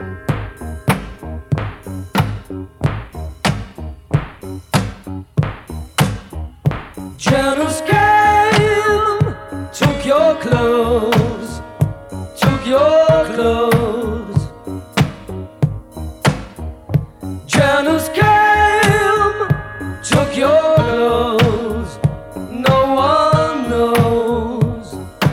Janus came, took your clothes, took your clothes. Janus came, took your clothes. No one knows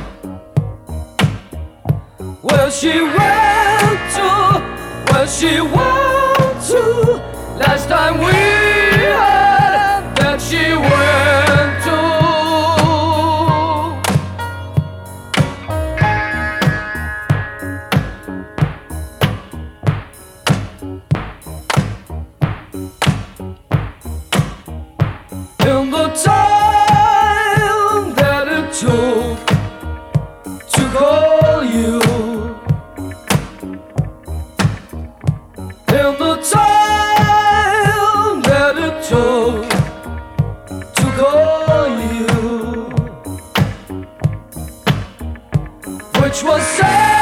where she went to, where she went to. Last time we heard that she went to. In the time that it took to call you, in the time that it took to call you, which was sad.